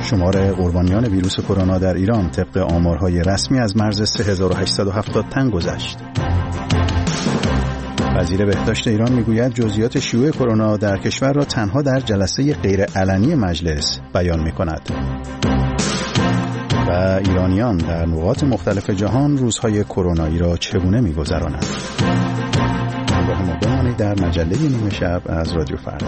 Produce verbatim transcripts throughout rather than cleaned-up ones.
شمار قربانیان ویروس کرونا در ایران طبق آمارهای رسمی از مرز سه هزار و هشتصد و هفتاد تن گذشت. وزیر بهداشت ایران میگوید جزئیات شیوع کرونا در کشور را تنها در جلسه غیر علنی مجلس بیان می‌کند. و ایرانیان در نقاط مختلف جهان روزهای کرونایی را چگونه می‌گذرانند؟ همراه ما بمانید در مجله نیمه شب از رادیو فردا.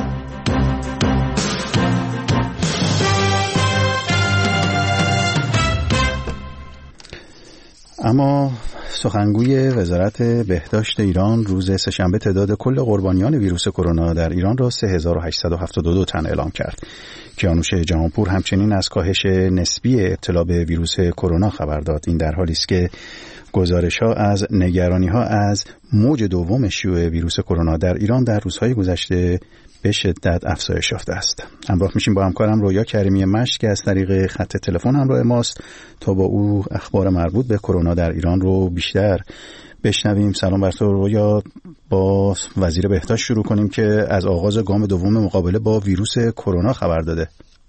اما سخنگوی وزارت بهداشت ایران روز سه‌شنبه تعداد کل قربانیان ویروس کرونا در ایران را سه هزار و هشتصد و هفتاد و دو تن اعلام کرد. کیانوش جهانپور همچنین از کاهش نسبی ابتلا به ویروس کرونا خبر داد. این در حالی است که گزارش‌ها از نگرانی‌ها از موج دوم شیوع ویروس کرونا در ایران در روزهای گذشته به شدت افزایش یافته است. همراه میشیم با همکارم رویا کریمی مشک که از طریق خط تلفن همراه ماست تا با او اخبار مربوط به کرونا در ایران رو بیشتر بشنویم. سلام بر تو رویا. با وزیر بهداشت شروع کنیم که از آغاز گام دوم مقابله با ویروس کرونا خبر داده.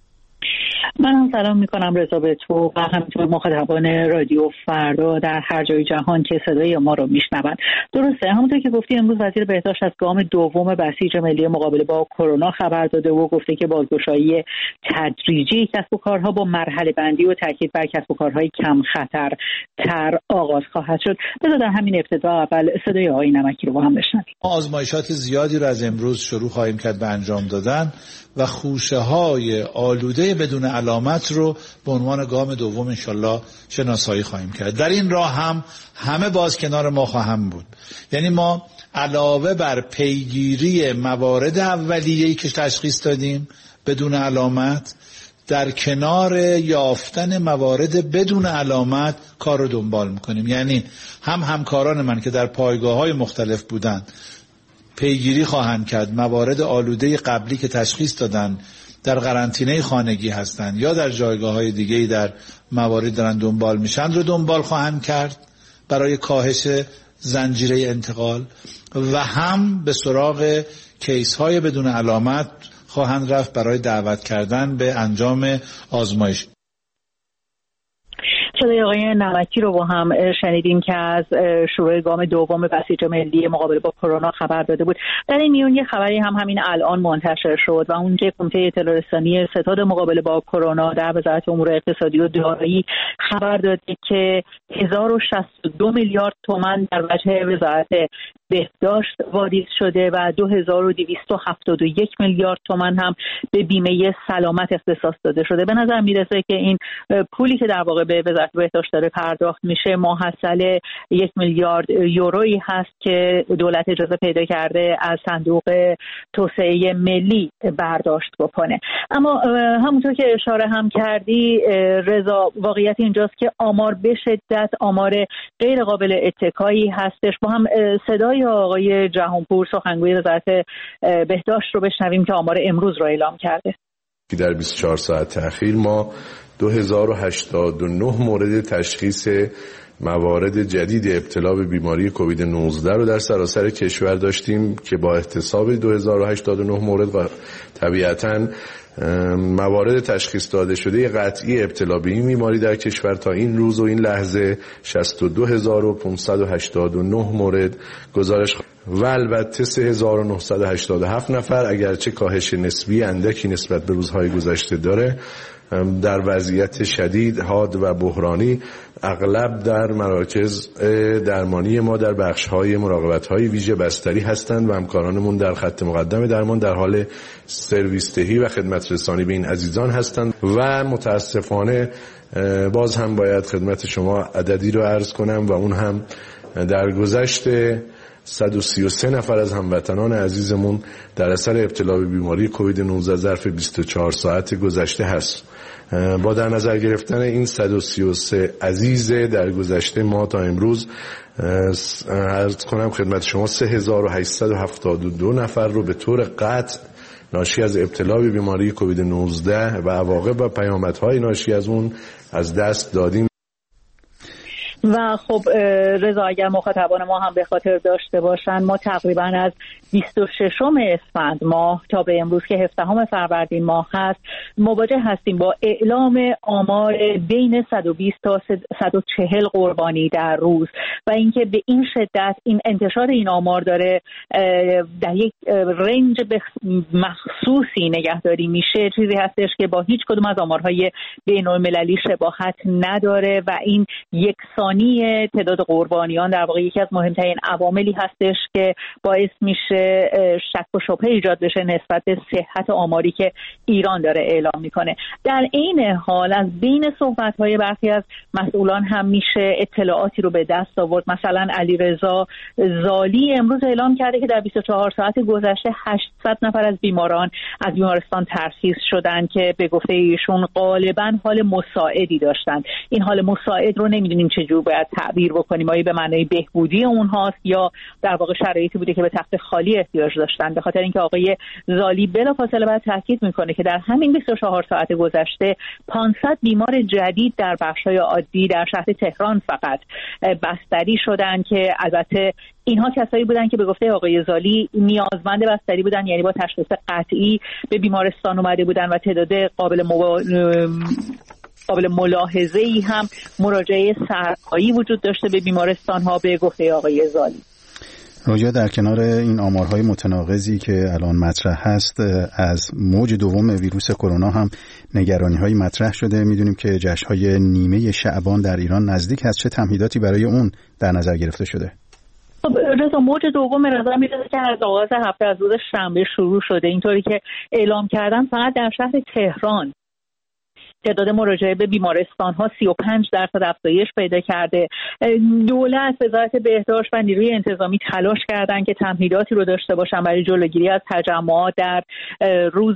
من هم سلام میکنم رضا به تو و همینطور مخاطبان رادیو فردا در هر جای جهان که صدای ما رو میشنوند. درسته، همونطور که گفتی امروز وزیر بهداشت از گام دوم بسیج ملی مقابله با کرونا خبر داده و گفته که بازگشایی تدریجی کسب و کارها با مرحله بندی و تاکید بر کسب و کارهای کم خطر تر آغاز خواهد شد. بذار در همین ابتدا اول صدای آقای نمکی رو با هم بشنویم. آزمایشات زیادی رو از امروز شروع خواهیم کرد به انجام دادن و خوشه‌های آلوده بدون علامت رو به عنوان گام دوم انشالله شناسایی خواهیم کرد. در این راه هم همه باز کنار ما خواهم بود. یعنی ما علاوه بر پیگیری موارد اولیه‌ای که تشخیص دادیم بدون علامت، در کنار یافتن موارد بدون علامت کار رو دنبال میکنیم. یعنی هم همکاران من که در پایگاه‌های مختلف بودند پیگیری خواهند کرد موارد آلوده قبلی که تشخیص دادن در قرنطینه خانگی هستند یا در جایگاه‌های دیگه‌ای در موارد دارن دنبال میشن رو دنبال خواهند کرد برای کاهش زنجیره انتقال و هم به سراغ کیس‌های بدون علامت خواهند رفت برای دعوت کردن به انجام آزمایش. صدای آقای نمکی رو با هم شنیدیم که از شروع گام دوم بسیج ملی مقابله با کرونا خبر داده بود. در این میون یه خبری هم همین الان منتشر شد و اون که کمیته اطلاع رسانی ستاد مقابله با کرونا در وزارت امور اقتصادی و دارایی خبر داده که هزار و شصت و دو میلیارد تومان در وجه وزارت بهداشت واریز شده و دو هزار و دویست و هفتاد و یک میلیارد تومان هم به بیمه سلامت اختصاص داده شده. به نظر میرسه که این پولی که در واقع به وزارت بهداشت داره پرداخت میشه ماحصل یک میلیارد یورویی هست که دولت اجازه پیدا کرده از صندوق توسعه ملی برداشت بکنه. اما همونطور که اشاره هم کردی رضا، واقعیت اینجاست که آمار به شدت آمار غیر قابل اتکایی هستش. با هم صدای آقای جهانپور سخنگوی وزارت بهداشت رو بشنویم که آمار امروز رو اعلام کرده. در بیست و چهار ساعت اخیر ما دو هزار و هشتاد و نه مورد تشخیص موارد جدید ابتلا به بیماری کووید نوزده رو در سراسر کشور داشتیم که با احتساب دو هزار و هشتاد و نه مورد و طبیعتاً موارد تشخیص داده شده قطعی ابتلا به این بیماری در کشور تا این روز و این لحظه شصت و دو هزار و پانصد و هشتاد و نه مورد گزارش و البته سه هزار و نهصد و هشتاد و هفت نفر اگرچه کاهش نسبی اندکی نسبت به روزهای گذشته داره در وضعیت شدید حاد و بحرانی اغلب در مراکز درمانی ما در بخش‌های مراقبت‌های ویژه بستری هستند و همکارانمون در خط مقدم درمان در حال سرویس دهی و خدمت رسانی به این عزیزان هستند و متاسفانه باز هم باید خدمت شما عددی رو عرض کنم و اون هم در گذشت صد و سی و سه نفر از هموطنان عزیزمون در اثر ابتلا به بیماری کووید نوزده ظرف بیست و چهار ساعت گذشته هست. با در نظر گرفتن این صد و سی و سه عزیز در گذشته ما تا امروز عرض کنم خدمت شما سه هزار و هشتصد و هفتاد و دو نفر رو به طور قطع ناشی از ابتلا به بیماری کووید نوزده و عواقب و پیامدهای ناشی از اون از دست دادیم. و و خب رضا اگر مخاطبان ما هم به خاطر داشته باشن، ما تقریبا از بیست و ششم اسفند ماه تا به امروز که هفدهم فروردین ماه هست مواجه هستیم با اعلام آمار بین صد و بیست تا صد و چهل قربانی در روز و اینکه به این شدت این انتشار این آمار داره در یک رنج مخصوصی نگهداری میشه، چیزی هستش که با هیچ کدوم از آمارهای بین‌المللی شباهت نداره و این یکسانی تعداد قربانیان در واقع یکی از مهمترین عواملی هستش که باعث میشه شک و شبهه ایجاد بشه نسبت به صحت آماری که ایران داره اعلام میکنه. در این حال از بین صحبت‌های برخی از مسئولان هم میشه اطلاعاتی رو به دست آورد. مثلا علیرضا زالی امروز اعلام کرده که در بیست و چهار ساعت گذشته هشتصد نفر از بیماران از بیمارستان ترخیص شدن که به گفته ایشون غالبا حال مساعدی داشتن. این حال مساعد رو نمیدونیم چجور باید تعبیر بکنیم، آیا به معنای بهبودی اونهاست یا در واقع شرایطی بوده که به تخت خالی احتیاج داشتن. به خاطر اینکه آقای زالی بلافاصله بعد تاکید میکنه که در همین بیست و چهار ساعت گذشته پانصد بیمار جدید در بخش‌های عادی در شهر تهران فقط بستری شدن که البته اینها کسایی بودن که به گفته آقای زالی نیازمند بستری بودن، یعنی با تشخیص قطعی به بیمارستان اومده بودن و تعداد قابل مبا... قابل ملاحظه‌ای هم مراجعه سرپایی وجود داشته به بیمارستان ها به گفته آقای زالی. رویا، در کنار این آمارهای متناقضی که الان مطرح هست از موج دوم ویروس کرونا هم نگرانی‌های مطرح شده. میدونیم که جشن‌های نیمه شعبان در ایران نزدیک هست. چه تمهیداتی برای اون در نظر گرفته شده؟ خب رضا، موج دوم رضا میرسه که از آغاز هفته از روز شنبه شروع شده. اینطوری که اعلام کردن فقط در شهر تهران تعداد مراجعه به بیمارستان ها سی و پنج درصد افزایش پیدا کرده. دولت، وزارت بهداشت و نیروی انتظامی تلاش کردن که تمهیداتی رو داشته باشن برای جلوگیری از تجمعات در روز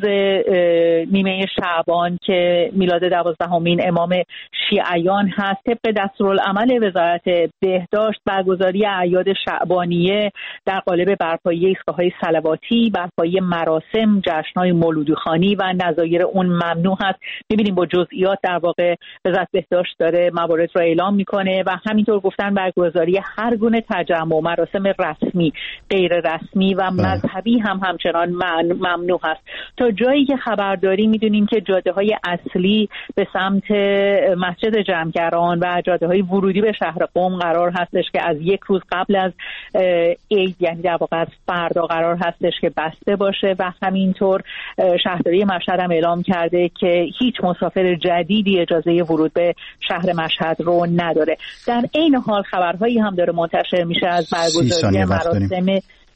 نیمه شعبان که میلاد دوازدهمین امام شیعیان هست. طبق دستورالعمل وزارت بهداشت برگزاری اعیاد شعبانیه در قالب برپایی ایستگاه‌های صلواتی، برپایی مراسم، جشن‌های مولودیخوانی و نظایر اون ممنوع هست. ببینیم با جزئیات در واقع وزارت بهداشت داره موارد رو اعلام میکنه و همینطور گفتن برگزاری هر گونه تجمع و مراسم رسمی، غیر رسمی و مذهبی هم همچنان ممنوع هست. تا جایی که خبر داریم میدونیم که جاده‌های اصلی به سمت مسجد جمگران و جاده‌های ورودی به شهر قم قرار هستش که از یک روز قبل از عید، یعنی در واقع از فردا، قرار هستش که بسته باشه و همینطور شهرداری مشهد هم اعلام کرده که هیچ مسافر جدیدی اجازه ورود به شهر مشهد رو نداره. در این حال خبرهایی هم داره منتشر میشه از برگزاری مراسم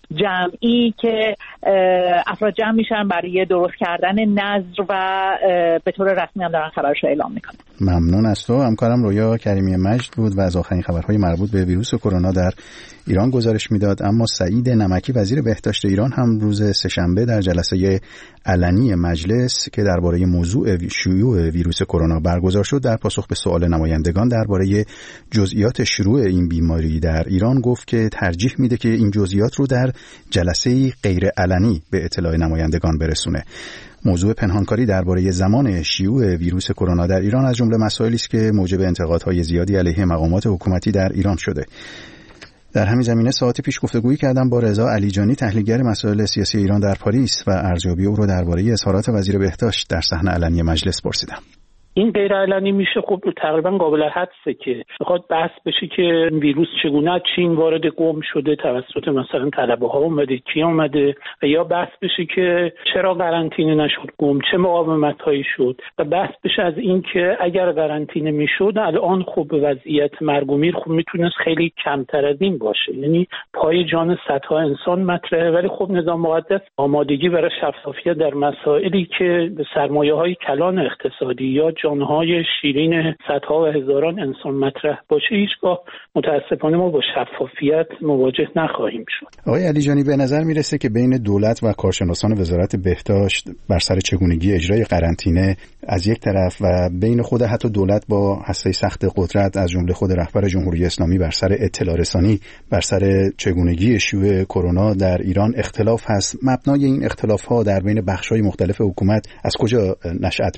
جمعی که افراد جمع میشن برای درست کردن نذر و به طور رسمی هم دارن خبرش رو اعلام میکنن. ممنون از تو. همکارم رویا کریمی مجد بود و از آخرین خبرهای مربوط به ویروس کرونا در ایران گزارش میداد. اما سعید نمکی وزیر بهداشت ایران هم روز سه‌شنبه در جلسه علنی مجلس که درباره موضوع شیوع ویروس کرونا برگزار شد در پاسخ به سوال نمایندگان درباره جزئیات شروع این بیماری در ایران گفت که ترجیح میده که این جزئیات رو در جلسه غیر علنی به اطلاع نمایندگان برسونه. موضوع پنهانکاری درباره زمان شیوع ویروس کرونا در ایران از جمله مسائلی است که موجب انتقادهای زیادی علیه مقامات حکومتی در ایران شده. در همین زمینه ساعتی پیش گفتگویی کردم با رضا علیجانی، تحلیلگر مسائل سیاسی ایران در پاریس، و ارزیابی او رو درباره اظهارات وزیر بهداشت در صحنه علنی مجلس پرسیدم. این غیر علنی میشه خب تقریبا قابل حدسه که بخواد بحث بشه که ویروس چگونه از چین وارد قم شده، توسط مثلا طلبه ها اومده، کی اومده، و یا بحث بشه که چرا قرنطینه نشد قم، چه مقاومت هایی شد، و بحث بشه از این که اگر قرنطینه میشد الان خب وضعیت مرگ و میر خب میتونست خیلی کمتر از این باشه، یعنی پای جان صدها انسان مطرحه. ولی خب نظام مقدس آمادگی برای شفافیت در مسائلی که به سرمایه های کلان اقتصادی یا جانهای شیرین صدها و هزاران انسان مطرح باشه هیچگاه متاسفانه ما با شفافیت مواجه نخواهیم شد. آقای علیجانی، به نظر میرسه که بین دولت و کارشناسان وزارت بهداشت بر سر چگونگی اجرای قرنطینه از یک طرف و بین خود حتی دولت با هسته سخت قدرت از جمله خود رهبر جمهوری اسلامی بر سر اطلاع رسانی بر سر چگونگی شیوع کرونا در ایران اختلاف هست. مبنای این اختلاف‌ها در بین بخش‌های مختلف حکومت از کجا نشأت میگیره؟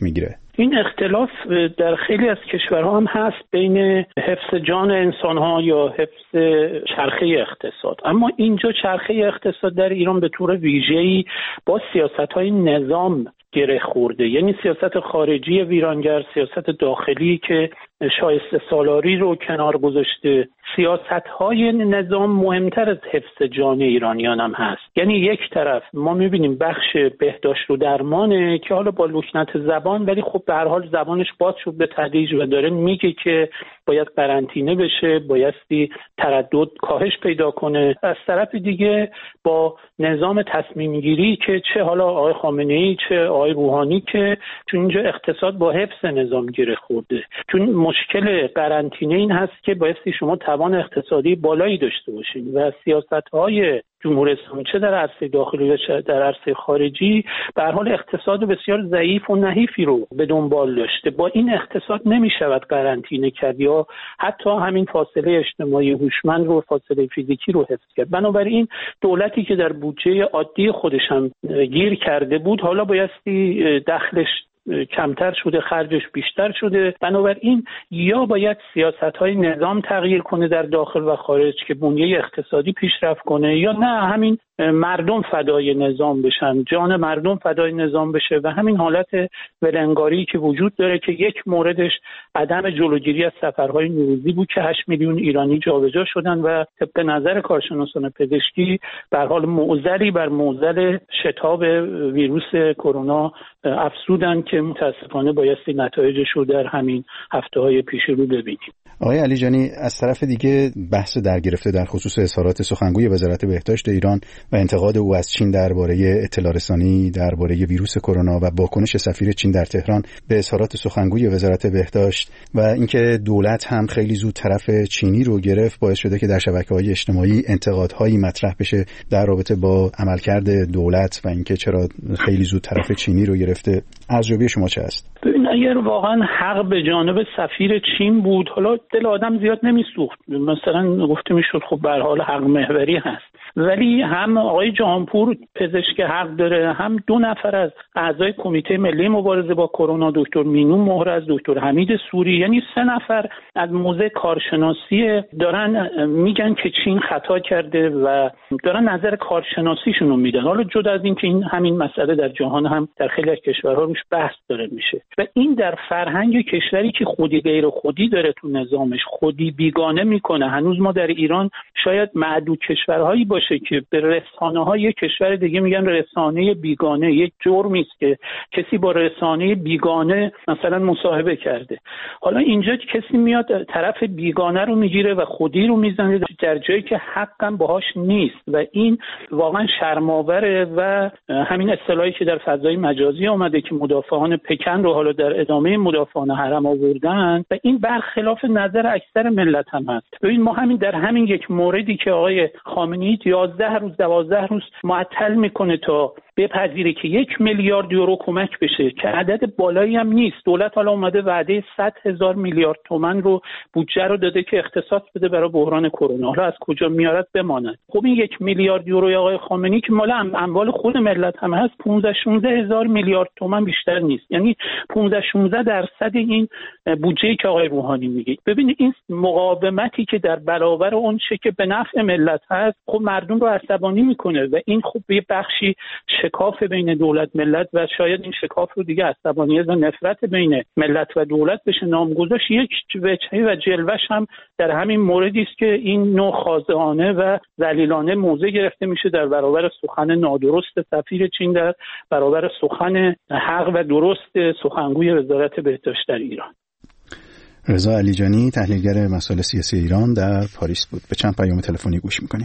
این اختلاف در خیلی از کشورها هم هست بین حفظ جان انسان‌ها یا حفظ چرخه اقتصاد، اما اینجا چرخه اقتصاد در ایران به طور ویژه‌ای با سیاست‌های نظام گره خورده، یعنی سیاست خارجی ویرانگر، سیاست داخلی که شایسته سالاری رو کنار گذاشته، سیاست‌های نظام مهمتر از حفظ جان ایرانیان هم هست. یعنی یک طرف ما می‌بینیم بخش بهداشت و درمانه که حالا با لکنت زبان، ولی خب به هر حال زبانش باز شد به تدریج و داره میگه که باید قرنطینه بشه، بایستی تردد کاهش پیدا کنه. از طرف دیگه با نظام تصمیم گیری که چه حالا آقای خامنه‌ای چه آقای روحانی که چون اینجا اقتصاد با حفظ نظام گره خورده، چون مشکل قرنطینه این هست که بایستی شما توان اقتصادی بالایی داشته باشید و سیاست‌های جمهوری اسلامی چه در عرصه داخلی و چه در عرصه خارجی به هر حال اقتصاد بسیار ضعیف و نحیفی رو به دنبال داشته. با این اقتصاد نمی‌شود قرنطینه کرد یا حتی همین فاصله اجتماعی هوشمند رو، فاصله فیزیکی رو حفظ کرد. بنابراین دولتی که در بودجه عادی خودش هم گیر کرده بود، حالا بایستی دخلش کمتر شده، خرجش بیشتر شده. بنابراین یا باید سیاست‌های نظام تغییر کنه در داخل و خارج که بنیه اقتصادی پیشرفت کنه، یا نه همین مردم فدای نظام بشن، جان مردم فدای نظام بشه و همین حالت ولنگاری که وجود داره که یک موردش عدم جلوگیری از سفرهای نوروزی بود که هشت میلیون ایرانی جابجا شدن و طبق نظر کارشناسان پزشکی به هر حال معضلی بر معضل شتاب ویروس کرونا افزودن که متاسفانه بایستی نتایجش رو در همین هفته‌های پیش رو ببینیم. آقای علیجانی، از طرف دیگه بحث درگرفته در خصوص اظهارات سخنگوی وزارت بهداشت ایران و انتقاد او از چین درباره اطلاع رسانی درباره ویروس کرونا و واکنش سفیر چین در تهران به اظهارات سخنگوی وزارت بهداشت و اینکه دولت هم خیلی زود طرف چینی رو گرفت، باعث شده که در شبکه‌های اجتماعی انتقادهایی مطرح بشه در رابطه با عملکرد دولت و اینکه چرا خیلی زود طرف چینی رو گرفته. ارزیابی شما چه است؟ ببین اگر واقعا حق به جانب سفیر چین بود، حالا دل آدم زیاد نمیسوخت، مثلا گفته میشد خب به هر حال حق محوری هست، ولی هم آقای جهانپور پزشک حق داره، هم دو نفر از اعضای کمیته ملی مبارزه با کرونا، دکتر مینو مهرز، دکتر حمید سوری، یعنی سه نفر از موزه کارشناسی دارن میگن که چین خطا کرده و دارن نظر کارشناسیشون رو میدن. حالا جدا از این که این همین مسئله در جهان هم در خیلی از کشورها روش بحث داره میشه و این در فرهنگ کشوری که خودی غیر خودی داره تو نظامش، خودی بیگانه میکنه. هنوز ما در ایران شاید معدود کشورهایی باشه که به رسانه‌های یک کشور دیگه میگن رسانه بیگانه. یک جرمی است که کسی با رسانه بیگانه مثلا مصاحبه کرده. حالا اینجا کسی میاد طرف بیگانه رو میگیره و خودی رو میزنه در جایی که حقا باهاش نیست و این واقعا شرم‌آوره و همین اصطلاحی که در فضای مجازی اومده که مدافعان پکن رو حالا در ادامه مدافعان حرم آوردن و این برخلاف نظر اکثر ملت هم هست. ببین ما همین در همین یک موردی که آقای خامنه‌ای یازده روز دوازده روز معطل میکنه تا بپذیره که یک میلیارد یورو کمک بشه که عدد بالایی هم نیست. دولت حالا اومده وعده صد هزار میلیارد تومان رو بودجه رو داده که اختصاص بده برای بحران کرونا. حالا از کجا میارد بماند. خب این یک میلیارد یورو آقای خامنه‌ای که مال اموال خود ملت هم هست پانزده شانزده هزار میلیارد تومان بیشتر نیست، یعنی پانزده شانزده درصد این بودجه‌ای که آقای روحانی میگه. ببینید این مقاومتی که در برابر اون چه که به نفع ملت هست خب مردم رو عصبانی میکنه و این خب یه بخشی شکاف بین دولت ملت و شاید این شکاف رو دیگه عصبانیت و نفرت بین ملت و دولت بشه نام گذاشت. یک وجهی و جلوش هم در همین موردی است که این نوع خاضعانه و ذلیلانه موضع گرفته میشه در برابر سخن نادرست سفیر چین، در برابر سخن حق و درست سخنگوی وزارت بهداشت در ایران. رضا علیجانی، تحلیلگر مسائل سیاسی ایران، در پاریس بود. به چند پیام تلفنی گوش میکنیم.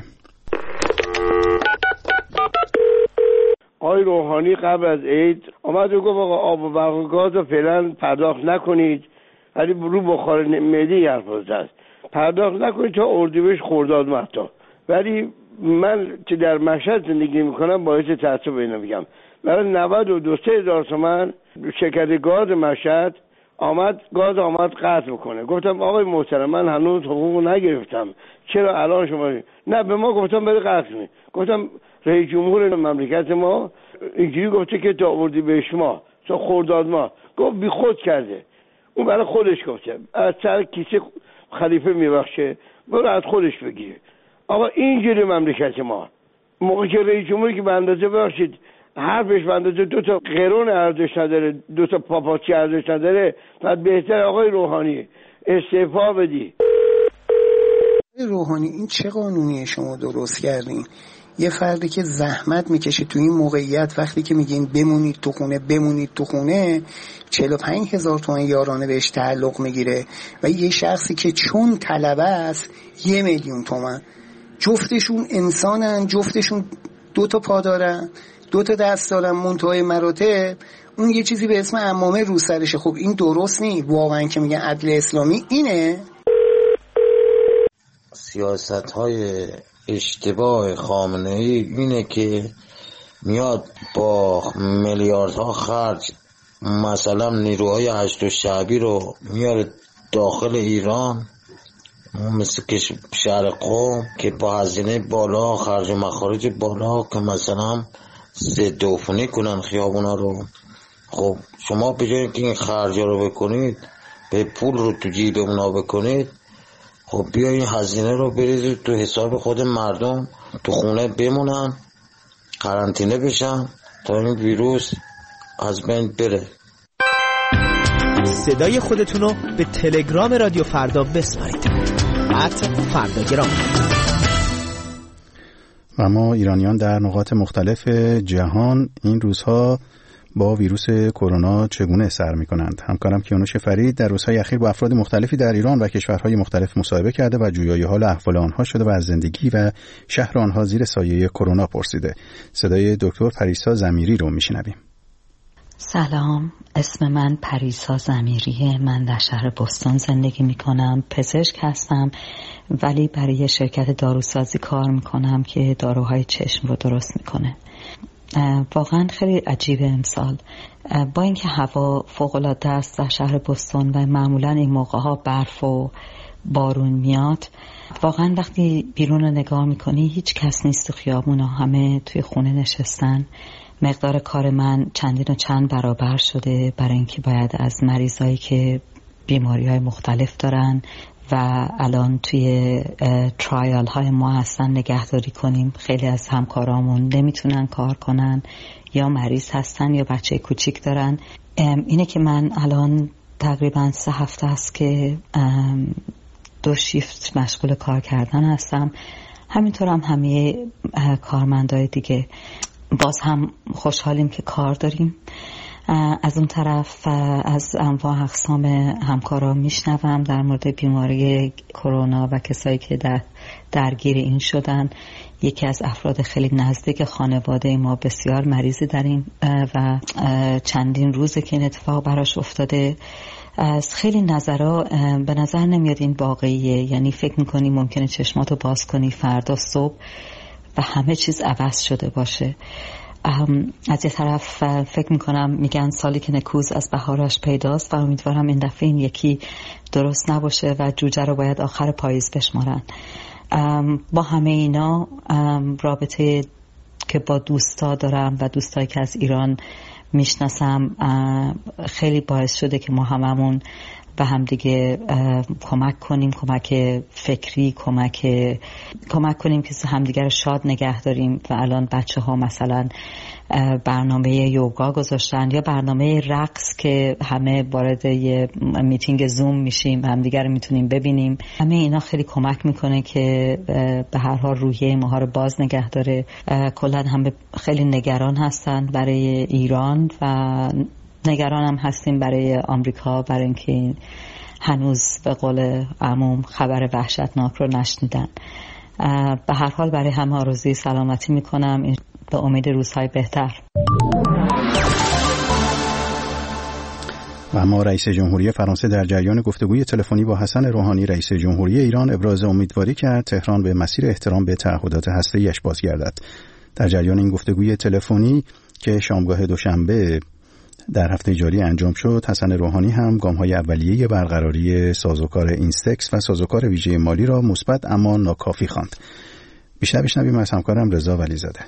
آقای روحانی قبل از عید آمد و گفت آقا آب و برق و گاز رو فعلا پرداخت نکنید، ولی رو بخار معده حرف زد، پرداخت نکنید تا اردیبهشت خرداد مهتا. ولی من که در مشهد زندگی میکنم باعث تعصب اینو میگم، برای نود و دو هزار تومان شرکت گاز مشهد آمد گاز آمد قطع بکنه. گفتم آقای محترم من هنوز حقوق نگرفتم، چرا الان شما؟ نه به ما گفتم بده قطع کنید. گفتم رئیس جمهور مملکت ما اینجوری گفته که تا اردیبهشت ماه تا خرداد ماه گفت بی خود کرده. اون برای خودش گفته از سر کیسه خلیفه میبخشه، برو از خودش بگیره. آقا اینجوری مملکت ما. موقع که رئیس جمهوری که به اندازه ببخشید حرفش به اندازه دو تا قرون ارزش نداره، دو تا پاپاچی ارزش نداره، بعد بهتر آقای روحانی استعفا بدی. روحانی این چه قانونیه شما درست کردین؟ یه فردی که زحمت میکشه تو این موقعیت، وقتی که میگین بمونید تو خونه بمونید تو خونه، چهل و پنج هزار تومان یارانه بهش تعلق میگیره و یه شخصی که چون طلبه است یه میلیون تومان. جفتشون انسانن، جفتشون دو تا پا دارن، دو تا دست دارن، منتهای مراتب اون یه چیزی به اسم عمامه رو سرشه. خب این درست نی واقعا که میگن عدل اسلامی اینه. سیاست های اشتباه خامنه‌ای اینه که میاد با میلیاردها خرج مثلا نیروهای هشت و شعبی رو میاره داخل ایران، مثل که شهر قم که با هزینه بالا خرج و مخارج بالا که مثلا ضد عفونی کنن خیابونا رو. خب شما به جای اینکه این خرجا رو بکنید به پول رو تو جیب اونا بکنید، خب بیا این هزینه رو بریزید تو حساب خود مردم، تو خونه بمونن قرنطینه بشن تا این ویروس از بین بره. صدای خودتون رو به تلگرام رادیو فردا بسپارید. ات فرداگرام. و ما ایرانیان در نقاط مختلف جهان این روزها با ویروس کرونا چگونه سر می‌کنند؟ همکارم کیانوش فرید در روزهای اخیر با افراد مختلفی در ایران و کشورهای مختلف مصاحبه کرده و جویای حال احوال آنها شده و از زندگی و شهر آنها زیر سایه کرونا پرسیده. صدای دکتر پریسا ضمیری رو میشنویم. سلام، اسم من پریسا ضمیریه. من در شهر بوستون زندگی میکنم. پزشک هستم ولی برای شرکت داروسازی کار میکنم که داروهای چشم رو درست میکنه. واقعا خیلی عجیبه امسال، با اینکه هوا فوق‌العاده است در شهر بوستون و معمولا این موقع ها برف و بارون میاد، واقعا وقتی بیرون رو نگاه میکنی هیچ کس نیست تو خیابون، همه توی خونه نشستن. مقدار کار من چندین و چند برابر شده برای اینکه باید از مریضایی که بیماری های مختلف دارن و الان توی ترایال های ما هستن نگهداری کنیم. خیلی از همکارامون نمیتونن کار کنن، یا مریض هستن یا بچه کوچیک دارن. اینه که من الان تقریبا سه هفته است که دو شیفت مشغول کار کردن هستم. همینطور هم همه کارمندای دیگه. باز هم خوشحالیم که کار داریم. از اون طرف از انواع اقسام همکارا میشنوم در مورد بیماری کرونا و کسایی که در درگیر این شدن. یکی از افراد خیلی نزدیک خانواده ما بسیار مریضی داریم و چندین روزه که این اتفاق براش افتاده. از خیلی نظرها به نظر نمیاد این واقعیه، یعنی فکر میکنی ممکنه چشماتو باز کنی فردا صبح و همه چیز عوض شده باشه. از یه طرف فکر میکنم میگن سالی که نکوز از بهارش پیداست و امیدوارم این دفعه این یکی درست نباشه و جوجه رو باید آخر پاییز بشمارن. با همه اینا رابطه که با دوستا دارم و دوستایی که از ایران میشناسم خیلی باعث شده که ما هممون و هم دیگه کمک کنیم، کمک فکری، کمک کمک کنیم که همدیگه رو شاد نگه داریم. و الان بچه ها مثلا برنامه یوگا گذاشتن یا برنامه رقص که همه وارد یه میتینگ زوم میشیم و همدیگه رو میتونیم ببینیم. همه اینا خیلی کمک میکنه که به هر حال روحیه ما رو باز نگه داره. کلا هم خیلی نگران هستن برای ایران و نگران هم هستیم برای آمریکا، برای اینکه هنوز به قول عموم خبر وحشتناک رو نشنیدن. به هر حال برای همه آرزوی سلامتی میکنم به امید روزهای بهتر. و اما رئیس جمهوری فرانسه در جریان گفتگوی تلفنی با حسن روحانی رئیس جمهوری ایران ابراز امیدواری کرد تهران به مسیر احترام به تعهدات هسته‌ایش بازگردد. در جریان این گفتگوی تلفنی که شامگاه دوشنبه در هفته جاری انجام شد، حسن روحانی هم گام‌های اولیه برقراری سازوکار اینستکس و سازوکار ویژه مالی را مثبت اما ناکافی خواند. بیشتر بشنویم از همکارم رضا ولیزاده.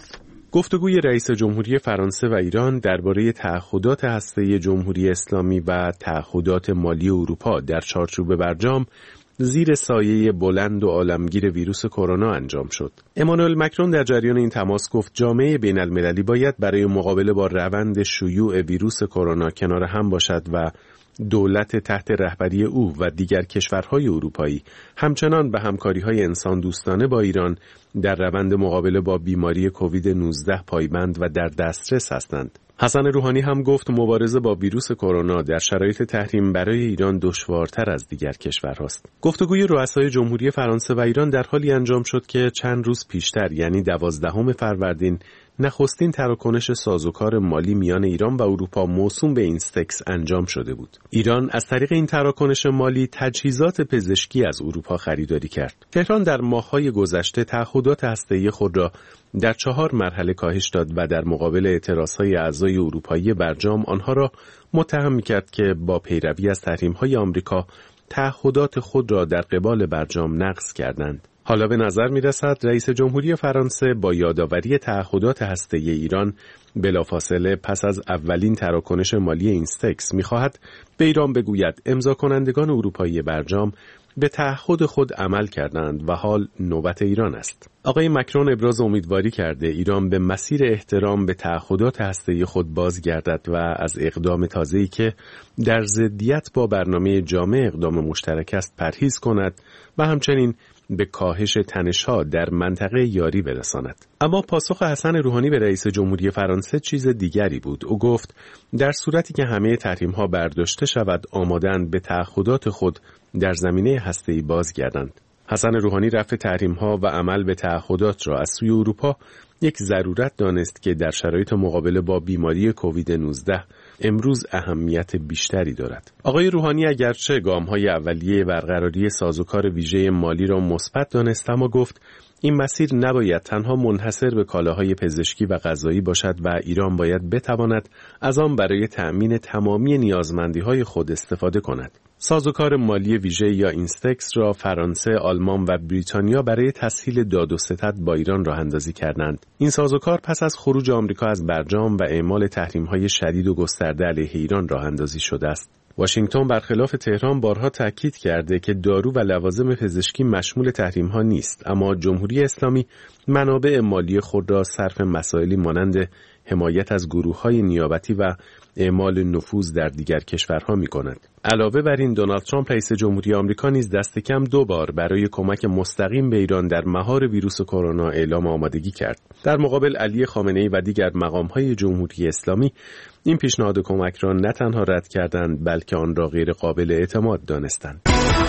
گفتگوی رئیس جمهوری فرانسه و ایران درباره تعهدات هسته‌ای جمهوری اسلامی و تعهدات مالی اروپا در چارچوب برجام زیر سایه بلند و عالمگیر ویروس کرونا انجام شد. امانوئل مکرون در جریان این تماس گفت جامعه بین المللی باید برای مقابله با روند شیوع ویروس کرونا کنار هم باشد و دولت تحت رهبری او و دیگر کشورهای اروپایی همچنان به همکاری‌های انسان دوستانه با ایران در روند مقابله با بیماری کووید نوزده پایبند و در دسترس هستند. حسن روحانی هم گفت مبارزه با ویروس کرونا در شرایط تحریم برای ایران دشوارتر از دیگر کشورهاست. گفتگوی رؤسای جمهوری فرانسه و ایران در حالی انجام شد که چند روز پیشتر یعنی دوازدهم فروردین نخستین تراکنش سازوکار مالی میان ایران و اروپا موسوم به اینستکس انجام شده بود. ایران از طریق این تراکنش مالی تجهیزات پزشکی از اروپا خریداری کرد. تهران در ماه‌های گذشته تعهدات هسته‌ای خود را در چهار مرحله کاهش داد و در مقابل اعتراضهای اعضای اروپایی برجام آنها را متهم می‌کرد که با پیروی از تحریم‌های آمریکا تعهدات خود را در قبال برجام نقض کردند. حالا به نظر می رسد رئیس جمهوری فرانسه با یادآوری تعهدات هسته‌ای ایران بلافاصله پس از اولین تراکنش مالی اینستکس می خواهد به ایران بگوید امضا کنندگان اروپایی برجام به تعهد خود عمل کردند و حال نوبت ایران است. آقای مکرون ابراز امیدواری کرده ایران به مسیر احترام به تعهدات هسته‌ای خود بازگردد و از اقدام تازه‌ای که در ضدیت با برنامه جامع اقدام مشترک است پرهیز کند و همچنین به کاهش تنش‌ها در منطقه یاری برساند. اما پاسخ حسن روحانی به رئیس جمهوری فرانسه چیز دیگری بود. او گفت در صورتی که همه تحریم‌ها برداشته شود آماده‌اند به تعهدات خود در زمینه هسته‌ای بازگردند. حسن روحانی رفع تحریم‌ها و عمل به تعهدات را از سوی اروپا یک ضرورت دانست که در شرایط مقابله با بیماری کووید نوزده امروز اهمیت بیشتری دارد. آقای روحانی اگرچه گام‌های اولیه برقراری سازوکار ویژه مالی را مثبت دانست، اما گفت این مسیر نباید تنها منحصر به کالاهای پزشکی و غذایی باشد و ایران باید بتواند از آن برای تأمین تمامی نیازمندی‌های خود استفاده کند. سازوکار مالی ویژه یا اینستکس را فرانسه، آلمان و بریتانیا برای تسهیل داد و ستد با ایران راه اندازی کردند. این سازوکار پس از خروج آمریکا از برجام و اعمال تحریم‌های شدید و گسترده علیه ایران راه اندازی شده است. واشنگتن برخلاف تهران بارها تاکید کرده که دارو و لوازم پزشکی مشمول تحریم‌ها نیست، اما جمهوری اسلامی منابع مالی خود را صرف مسائلی مانند حمایت از گروه‌های نیابتی و اعمال نفوذ در دیگر کشورها می‌کند. علاوه بر این دونالد ترامپ رئیس جمهوری آمریکا نیز دست کم دو بار برای کمک مستقیم به ایران در مهار ویروس کرونا اعلام آمادگی کرد. در مقابل علی خامنه‌ای و دیگر مقام‌های جمهوری اسلامی این پیشنهاد کمک را نه تنها رد کردند بلکه آن را غیر قابل اعتماد دانستند.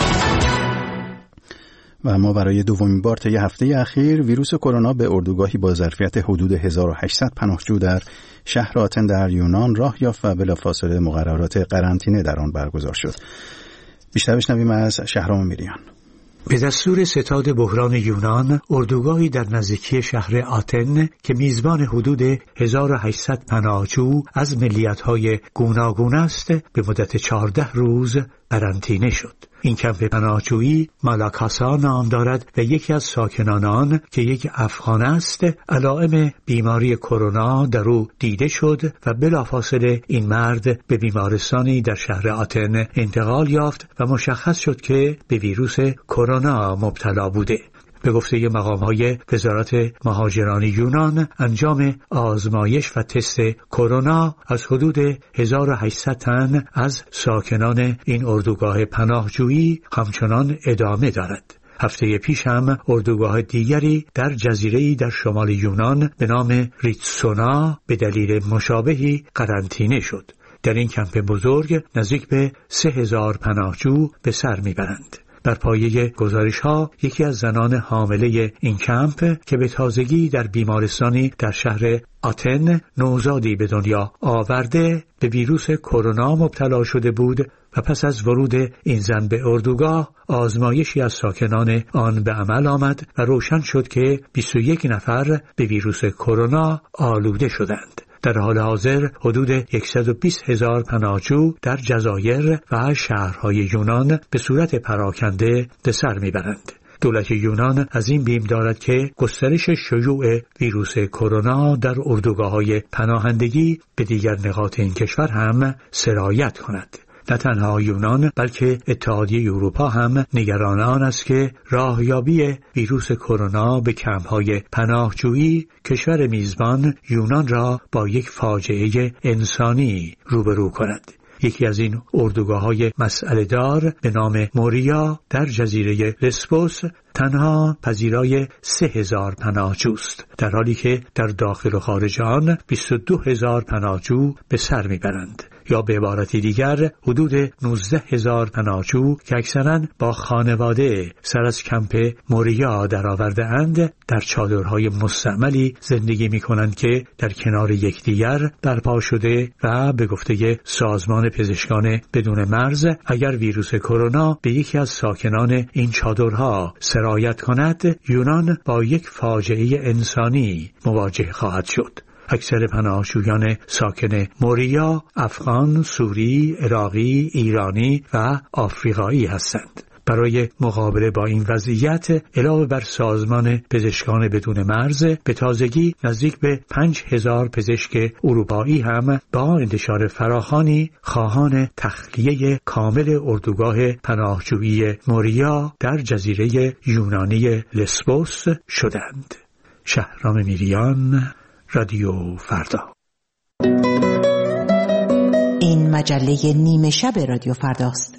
و اما برای دومین بار طی هفته اخیر ویروس کرونا به اردوگاهی با ظرفیت حدود هزار و هشتصد پناهجو در شهر آتن در یونان راه یافت و بلافاصله مقررات قرنطینه در آن برگزار شد. بیشتر بشنویم از شهرام میریان. به دستور ستاد بحران یونان، اردوگاهی در نزدیکی شهر آتن که میزبان حدود هزار و هشتصد پناهجو از ملیت‌های گوناگون است، به مدت چهارده روز قرنطینه شد. این کمپ پناهجویی مالاکاسا نام دارد و یکی از ساکنان آن که یک افغان است علائم بیماری کرونا در او دیده شد و بلافاصله این مرد به بیمارستانی در شهر آتن انتقال یافت و مشخص شد که به ویروس کرونا مبتلا بوده. به گفته مقام‌های وزارت مهاجران یونان، انجام آزمایش و تست کرونا از حدود هزار و هشتصد تن از ساکنان این اردوگاه پناهجویی همچنان ادامه دارد. هفته پیش هم اردوگاه دیگری در جزیره‌ای در شمال یونان به نام ریتسونا به دلیل مشابهی قرنطینه شد. در این کمپ بزرگ نزدیک به سه هزار پناهجو به سر میبرند. بر پایه گزارش‌ها یکی از زنان حامله این کمپ که به تازگی در بیمارستانی در شهر آتن نوزادی به دنیا آورده به ویروس کرونا مبتلا شده بود و پس از ورود این زن به اردوگاه آزمایشی از ساکنان آن به عمل آمد و روشن شد که بیست و یک نفر به ویروس کرونا آلوده شدند. در حال حاضر حدود صد و بیست هزار پناهجو در جزایر و شهرهای یونان به صورت پراکنده به سر میبرند. دولت یونان از این بیم دارد که گسترش شیوع ویروس کرونا در اردوگاه‌های پناهندگی به دیگر نقاط این کشور هم سرایت کند. نه تنها یونان بلکه اتحادیه اروپا هم نگران آن است که راهیابی ویروس کرونا به کمپ‌های پناهجویی کشور میزبان یونان را با یک فاجعه انسانی روبرو کند. یکی از این اردوگاه‌های مسئله دار به نام موریا در جزیره لسبوس تنها پذیرای سه هزار پناهجوست، در حالی که در داخل و خارج آن بیست و دو هزار پناهجو به سر میبرند. یا به عبارتی دیگر حدود نوزده هزار پناهجو که اکثراً با خانواده سر از کمپ موریا درآورده اند در چادرهای مستعملی زندگی می کنند که در کنار یکدیگر برپا شده و به گفته سازمان پزشکان بدون مرز اگر ویروس کرونا به یکی از ساکنان این چادرها سرایت کند یونان با یک فاجعه انسانی مواجه خواهد شد. اکثر پناهجویان ساکن موریا افغان، سوری، عراقی، ایرانی و آفریقایی هستند. برای مقابله با این وضعیت علاوه بر سازمان پزشکان بدون مرز به تازگی نزدیک به پنج هزار پزشک اروپایی هم با انتشار فراخوانی خواهان تخلیه کامل اردوگاه پناهجویی موریا در جزیره یونانی لسبوس شدند. شهرام میریان، رادیو فردا. این مجله نیمه شب رادیو فرداست.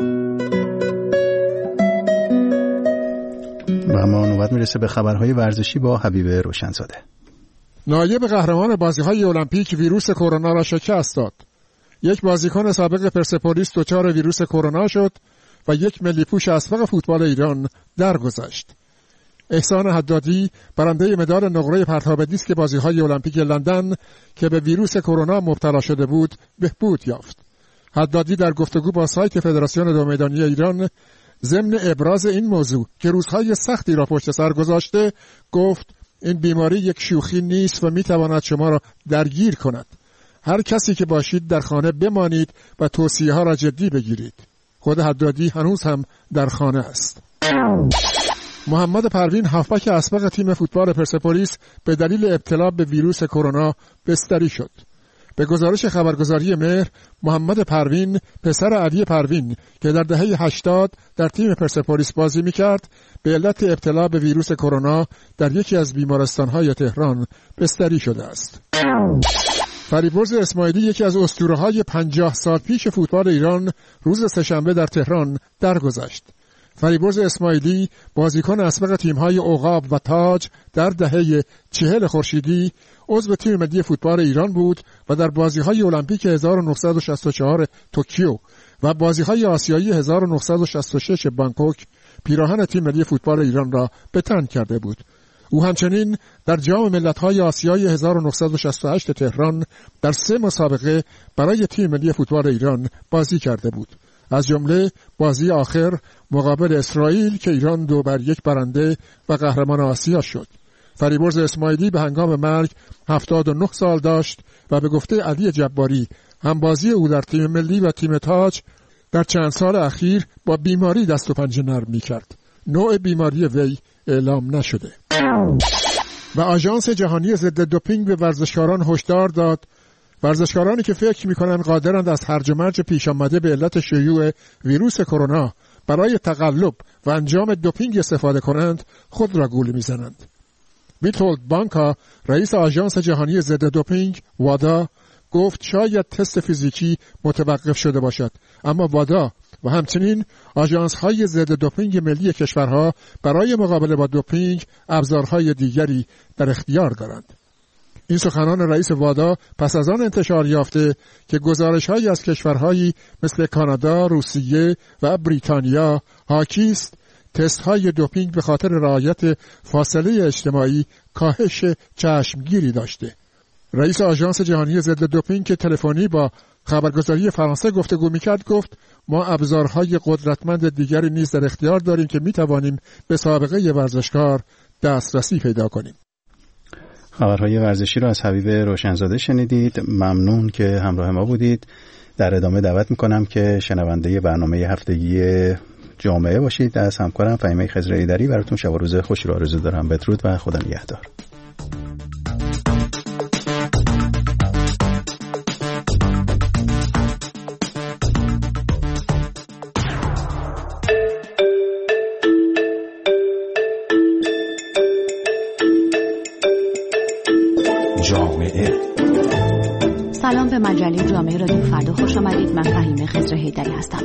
و اما نوبت میرسه به خبرهای ورزشی با حبیب روشنزاده. نایب قهرمان بازی‌های المپیک ویروس کرونا را شکست داد. یک بازیکن سابق پرسپولیس دچار ویروس کرونا شد و یک ملی پوش اسبق فوتبال ایران درگذشت. احسان حدادی برنده مدال نقره پرتاب دیسک بازی‌های المپیک لندن که به ویروس کرونا مبتلا شده بود بهبود یافت. حدادی در گفتگو با سایت فدراسیون دو میدانی ایران ضمن ابراز این موضوع که روزهای سختی را پشت سر گذاشته گفت این بیماری یک شوخی نیست و میتواند شما را درگیر کند. هر کسی که باشید در خانه بمانید و توصیه ها را جدی بگیرید. خود حدادی هنوز هم در خانه است. محمد پروین هافبک اسبق تیم فوتبال پرسپولیس به دلیل ابتلا به ویروس کرونا بستری شد. به گزارش خبرگزاری مهر، محمد پروین پسر علی پروین که در دهه هشتاد در تیم پرسپولیس بازی می‌کرد، به علت ابتلا به ویروس کرونا در یکی از بیمارستان‌های تهران بستری شده است. فریبرز اسماعیلی یکی از اسطوره‌های پنجاه سال پیش فوتبال ایران روز سه‌شنبه در تهران درگذشت. فریبرز اسماعیلی بازیکن اسبق تیم‌های عقاب و تاج در دهه چهل خورشیدی عضو تیم ملی فوتبال ایران بود و در بازی‌های المپیک هزار و نهصد و شصت و چهار توکیو و بازی‌های آسیایی هزار و نهصد و شصت و شش بانکوک پیراهن تیم ملی فوتبال ایران را به تن کرده بود. او همچنین در جام ملت‌های آسیایی هزار و نهصد و شصت و هشت تهران در سه مسابقه برای تیم ملی فوتبال ایران بازی کرده بود. از جمله بازی آخر مقابل اسرائیل که ایران دو بر یک برنده و قهرمان آسیا شد. فریبرز اسماعیلی به هنگام مرگ هفتاد و نه سال داشت و به گفته علی جباری هم بازی او در تیم ملی و تیم تاج در چند سال اخیر با بیماری دست و پنجه نرم می‌کرد. نوع بیماری وی اعلام نشده. و آژانس جهانی ضد دوپینگ به ورزشکاران هشدار داد ورزشکارانی که فکر می‌کنند قادرند از هرج و مرج پیش آمده به علت شیوع ویروس کرونا برای تقلب و انجام دوپینگ استفاده کنند خود را گول می‌زنند. ویتولد بانکا رئیس آژانس جهانی ضد دوپینگ وادا گفت شاید تست فیزیکی متوقف شده باشد، اما وادا و همچنین آژانس‌های ضد دوپینگ ملی کشورها برای مقابله با دوپینگ ابزارهای دیگری در اختیار دارند. این سخنان رئیس وادا پس از آن انتشار یافته که گزارش‌هایی از کشورهایی مثل کانادا، روسیه و بریتانیا حاکی است تست‌های دوپینگ به خاطر رعایت فاصله اجتماعی کاهش چشمگیری داشته. رئیس آژانس جهانی ضد دوپینگ که تلفنی با خبرگزاری فرانسه گفتگو می‌کرد گفت ما ابزارهای قدرتمند دیگری نیز در اختیار داریم که می‌توانیم به سابقه ورزشکار دسترسی پیدا کنیم. خبرهای ورزشی را از حبیب روشنزاده شنیدید. ممنون که همراه ما بودید. در ادامه دعوت می‌کنم که شنونده برنامه هفتگی جامعه باشید. از همکارم فهیمه خضراییدری براتون شب و روز خوشی رو آرزو دارم. بدرود و خدا نگهدار. سلام به مجله جامعه رادیو فردا خوش آمدید. من فهیمه خضراییدری هستم.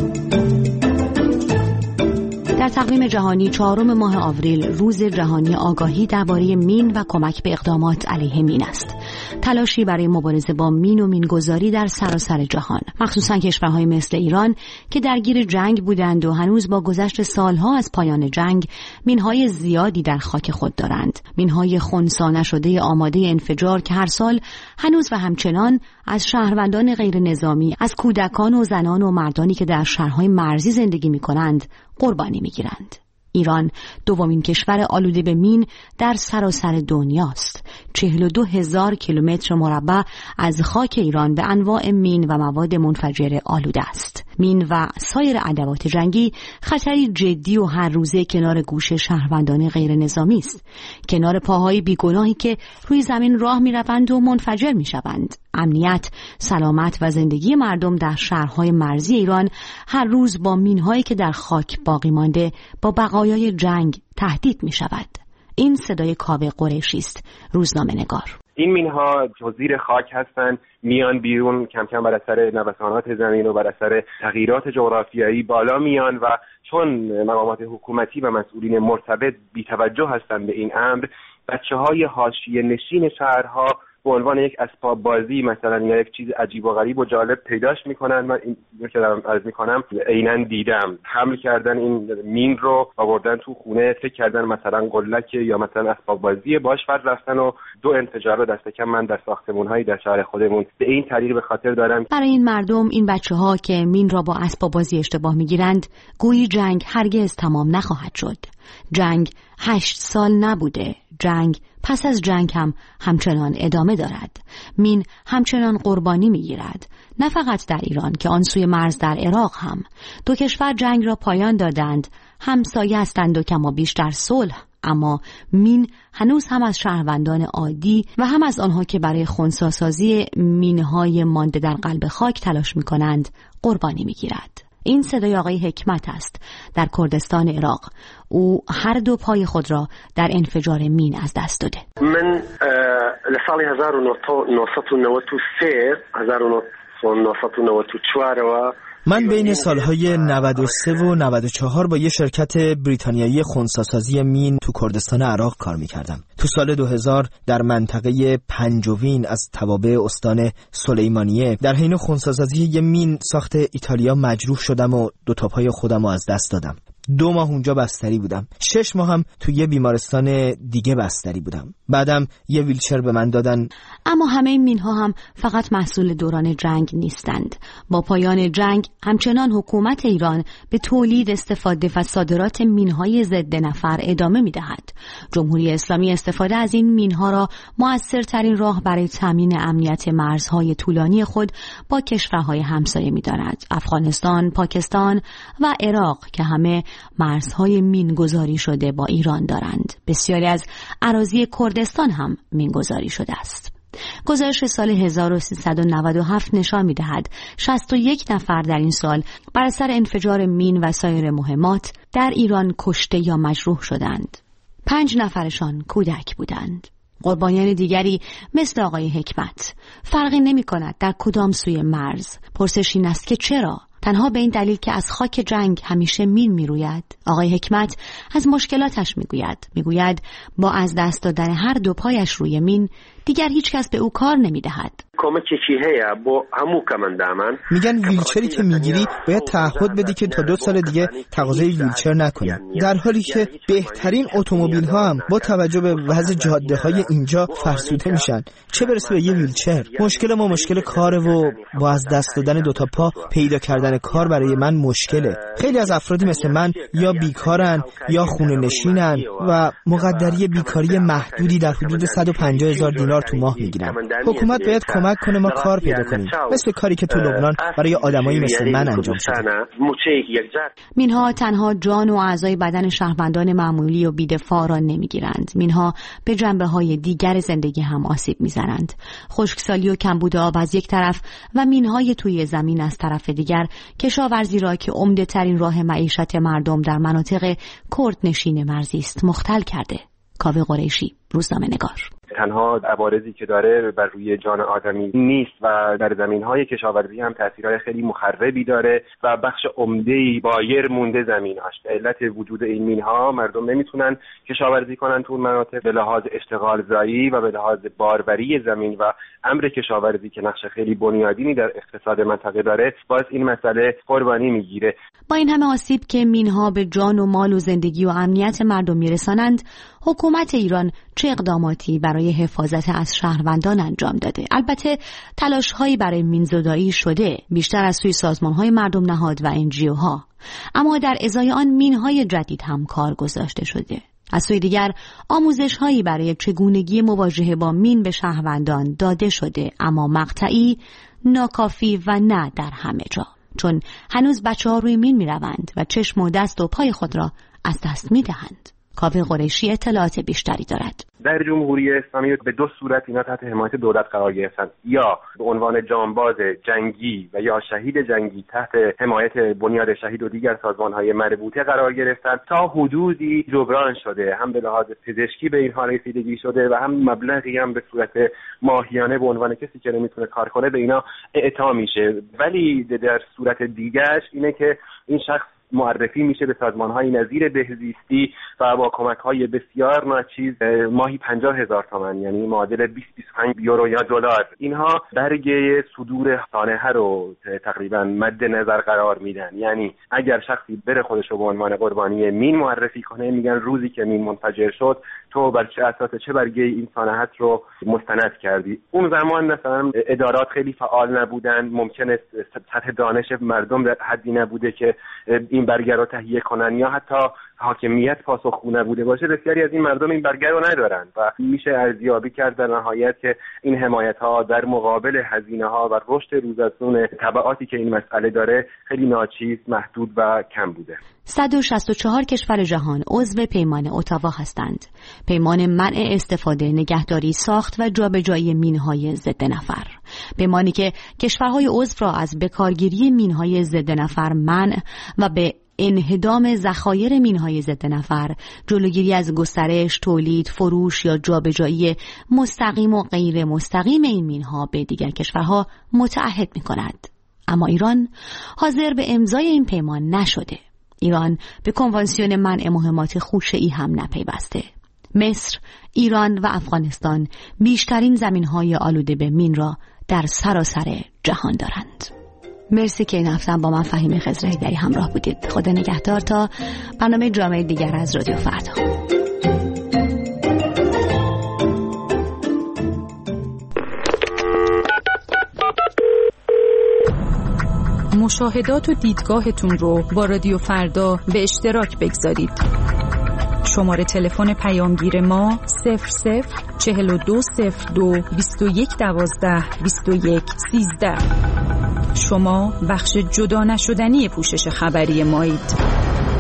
در تقویم جهانی چهارم ماه آوریل روز جهانی آگاهی درباره مین و کمک به اقدامات علیه مین است. تلاشی برای مبارزه با مین و مینگذاری در سراسر جهان، مخصوصا کشورهای مثل ایران که درگیر جنگ بودند و هنوز با گذشت سالها از پایان جنگ مینهای زیادی در خاک خود دارند. مینهای خنثی نشده آماده انفجار که هر سال هنوز و همچنان از شهروندان غیر نظامی، از کودکان و زنان و مردانی که در شهرهای مرزی زندگی می‌کنند قربانی می‌گیرند. ایران دومین کشور آلوده به مین در سراسر دنیاست. چهل و دو هزار کیلومتر مربع از خاک ایران به انواع مین و مواد منفجر آلوده است. مین و سایر ادوات جنگی خطری جدی و هر روزه کنار گوش شهروندان غیر نظامی است، کنار پاهای بیگناهی که روی زمین راه می‌روند و منفجر می‌شوند. امنیت، سلامت و زندگی مردم در شهرهای مرزی ایران هر روز با مین‌هایی که در خاک باقی مانده با بقایای جنگ تهدید می‌شود. این صدای کاوه قریشی است، روزنامه‌نگار. این مین‌ها زیر خاک هستند، میان بیرون کم کم بر اثر نوسانات زمین و بر اثر تغییرات جغرافیایی بالا میان و چون مقامات حکومتی و مسئولین مرتبط بی‌توجه هستند به این امر، بچه‌های حاشیه نشین شهرها به عنوان یک اسباب بازی مثلا یا یک چیز عجیب و غریب و جالب پیداش میکنن. من این که دارم عرض میکنم عیناً دیدم. حمل کردن این مین رو آوردن تو خونه، فکر کردن مثلا قلک یا مثلا اسباب بازی، باش فرد رفتن و دو انفجار رو دست کم من در ساختمان‌های در شهر خودمون به این طریق به خاطر دارم. برای این مردم، این بچه‌ها که مین را با اسباب بازی اشتباه میگیرند، گویی جنگ هرگز تمام نخواهد شد. جنگ هشت سال نبوده. جنگ پس از جنگ هم همچنان ادامه دارد. مین همچنان قربانی میگیرد، نه فقط در ایران که آن سوی مرز در عراق هم. دو کشور جنگ را پایان دادند، همسایه هستند و کما بیش در صلح، اما مین هنوز هم از شهروندان عادی و هم از آنها که برای خنثی سازی مینهای مانده در قلب خاک تلاش میکنند قربانی میگیرد. این صدای آقای حکمت است در کردستان عراق. او هر دو پای خود را در انفجار مین از دست داده. من لسال هزار و نهصد و نود و سه هزار و نهصد و نود و چهار و من بین سالهای نود و سه و نود و چهار با یه شرکت بریتانیایی خنثی‌سازی مین تو کردستان عراق کار میکردم. تو سال دو هزار در منطقه پنجوین از توابع استان سلیمانیه در حین خنثی‌سازی یه مین ساخت ایتالیا مجروح شدم و دو تا پای خودم رو از دست دادم. دو ماه اونجا بستری بودم. شش ماه هم تو یه بیمارستان دیگه بستری بودم. بعدم یه ویلچر به من دادن. اما همه این مین‌ها هم فقط محصول دوران جنگ نیستند. با پایان جنگ همچنان حکومت ایران به تولید، استفاده و صادرات مین‌های ضد نفر ادامه می‌دهد. جمهوری اسلامی استفاده از این مین‌ها را مؤثرترین راه برای تامین امنیت مرزهای طولانی خود با کشورهای همسایه می‌داند. افغانستان، پاکستان و عراق که همه مرزهای مینگذاری شده با ایران دارند. بسیاری از اراضی کردستان هم مینگذاری شده است. گزارش سال هزار و سیصد و نود و هفت نشان می‌دهد شصت و یک نفر در این سال بر اثر انفجار مین و سایر مهمات در ایران کشته یا مجروح شدند. پنج نفرشان کودک بودند. قربانیان دیگری مثل آقای حکمت. فرقی نمی‌کند در کدام سوی مرز. پرسش این است که چرا؟ تنها به این دلیل که از خاک جنگ همیشه مین میروید. آقای حکمت از مشکلاتش میگوید. میگوید با از دست دادن هر دو پایش روی مین دیگر هیچ کس به او کار نمیدهد. میگن ویلچری که میگیری باید تعهد بدی که تا دو سال دیگه تقاضای ویلچر نکنی، در حالی که بهترین اتومبیل ها هم با توجه به وضع جاده های اینجا فرسوده میشن، چه برسه به یه ویلچر. مشکل ما مشکل کاره و با از دست دادن دو تا پا پیدا کردن کار برای من مشکله. خیلی از افرادی مثل من یا بیکارن یا خونه نشینن و مقدری بیکاری محدودی در حدود صد و پنجاه هزار دینار دلار تو ماه میگیرن. حکومت باید کمک کنه ما کار پیدا کنیم، مثل کاری که تو لبنان برای آدمایی مثل من انجام شده. مینها تنها جان و اعضای بدن شهروندان معمولی و بی‌دفاع را نمیگیرند. مینها به جنبه‌های دیگر زندگی هم آسیب میزنند. خشکسالی و کمبود آب از یک طرف و مینهای توی زمین از طرف دیگر کشاورزی را که عمده ترین راه معیشت مردم در مناطق کردنشین مرزی است مختل کرده. کاوه قریشی، روزنامه‌نگار. تنها عوارضی که داره بر روی جان آدمی نیست و در زمین‌های کشاورزی هم تأثیرهای خیلی مخربی داره و بخش عمده‌ای بایر مونده زمین‌هاش. به علت وجود این مین‌ها مردم نمیتونن کشاورزی کنن تو مناطق به لحاظ اشتغال زایی و به لحاظ باربری زمین و امر کشاورزی که نقش خیلی بنیادینی در اقتصاد منطقه داره، باز این مسئله قربانی میگیره. با این همه آسیب که مین‌ها به جان و مال و زندگی و امنیت مردم میرسانند، حکومت ایران چه اقداماتی برای حفاظت از شهروندان انجام داده؟ البته تلاش‌هایی برای مین‌زدایی شده، بیشتر از سوی سازمان‌های مردم نهاد و انجیوها، اما در ازای آن مین‌های جدید هم کار گذاشته شده. از سوی دیگر آموزش‌هایی برای چگونگی مواجهه با مین به شهروندان داده شده، اما مقطعی، ناکافی و نه در همه جا، چون هنوز بچه‌ها روی مین می‌روند و چشم و دست و پای خود را از دست می‌دهند. کاوه قریشی اطلاعات بیشتری دارد. در جمهوری اسلامی به دو صورت اینا تحت حمایت دولت قرار گرفتن، یا به عنوان جانباز جنگی و یا شهید جنگی تحت حمایت بنیاد شهید و دیگر سازمان‌های مربوطه قرار گرفتن. تا حدودی جبران شده، هم به لحاظ پزشکی به اینها رسیدگی شده و هم مبلغی هم به صورت ماهیانه به عنوان کسی که نمیتونه کار کنه به اینا اعطا میشه. ولی در صورت دیگرش اینه که این شخص معرفی میشه به سازمان‌های نظیر بهزیستی و با کمک‌های بسیار ناچیز ماهی پنجاه هزار تومان، یعنی معادل بیست تا بیست و پنج یورو یا دلار، اینها برگه صدور سانحه رو تقریبا مد نظر قرار میدن. یعنی اگر شخصی بره خودش رو به عنوان قربانی مین معرفی کنه، میگن روزی که مین منفجر شد تو بر چه اساس چه برگه این سانحه رو مستند کردی. اون زمان مثلا ادارات خیلی فعال نبودن، ممکنه سطح دانش مردم در حدی نبوده که این برگه رو تهیه کنن، یا حتی حاکمیت پاسخگو نبوده باشه. بسیاری از این مردم این برگه رو ندارن و میشه ارزیابی کرد در نهایت که این حمایت ها در مقابل هزینه ها و رشد روزافزون تبعاتی که این مسئله داره خیلی ناچیز، محدود و کم بوده. صد و شصت و چهار کشور جهان عضو پیمان اتاوا هستند. پیمان منع استفاده، نگهداری، ساخت و جابجایی مین‌های ضد نفر. پیمانی که کشورهای عضو را از بکارگیری مین‌های ضد نفر منع و به انهدام ذخایر مین‌های ضد نفر، جلوگیری از گسترش، تولید، فروش یا جابجایی مستقیم و غیر مستقیم این مین‌ها به دیگر کشورها متعهد می‌کند. اما ایران حاضر به امضای این پیمان نشده. ایران به کنوانسیون منع مهمات خوشه‌ای هم نپیوسته. مصر، ایران و افغانستان بیشترین زمین‌های آلوده به مین را در سراسر جهان دارند. مرسی که این هفته با من فهیم خضره‌ایدری همراه بودید. خدا نگهدار تا برنامه جامعه دیگر از رادیو فردا. مشاهدات و دیدگاهتون رو با رادیو فردا به اشتراک بگذارید. شماره تلفن پیامگیر ما صفر صفر چهل و دو صفر دو بیست و یک دوازده بیست و یک سیزده. شما بخش جدا نشدنی پوشش خبری مایید.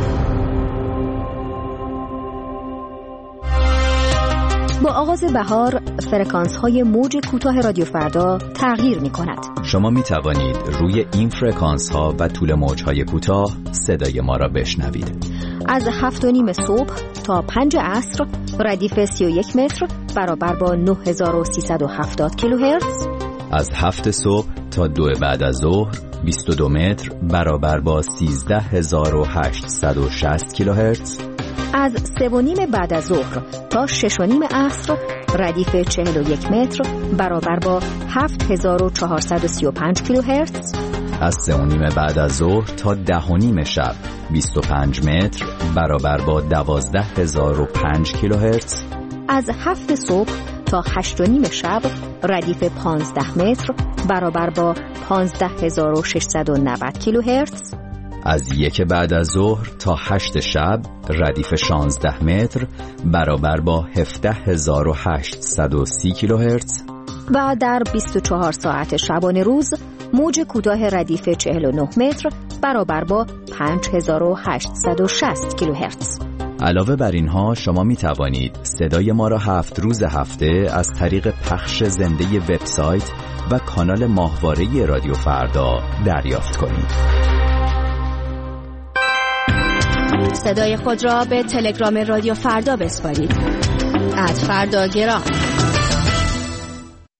با آغاز بهار فرکانس‌های موج کوتاه رادیو فردا تغییر می‌کند. شما می‌توانید روی این فرکانس‌ها و طول موج‌های کوتاه صدای ما را بشنوید. از هفت و نیم صبح تا پنج عصر ردیف سی و یک متر برابر با نه هزار و سیصد و هفتاد کیلوهرتز. از هفت صبح تا دو بعد از ظهر بیست و دو متر برابر با سیزده هزار و هشتصد و شصت کیلوهرتز. از سه و نیم بعد از ظهر تا شش و نیم عصر ردیف چهل و یک متر برابر با هفت هزار و چهارصد و سی و پنج کیلوهرتز. از سه و نیم بعد از ظهر تا ده و نیم شب بیست و پنج متر برابر با دوازده هزار و پنج کیلوهرتز. از هفت صبح تا هشت و نیم شب ردیف پانزده متر برابر با پانزده هزار و ششصد و نود کیلوهرتز. از یک بعد از ظهر تا هشت شب ردیف شانزده متر برابر با هفده هزار و هشتصد و سی کیلوهرتز و در بیست و چهار ساعت شبانه روز موج کوتاه ردیف چهل و نه متر برابر با پنج هزار و هشتصد و شصت کیلوهرتز. علاوه بر اینها شما می توانید صدای ما را هفت روز هفته از طریق پخش زنده وبسایت و کانال ماهواره رادیو فردا دریافت کنید. صدای خود را به تلگرام رادیو فردا بسپارید. ات فردا گرام.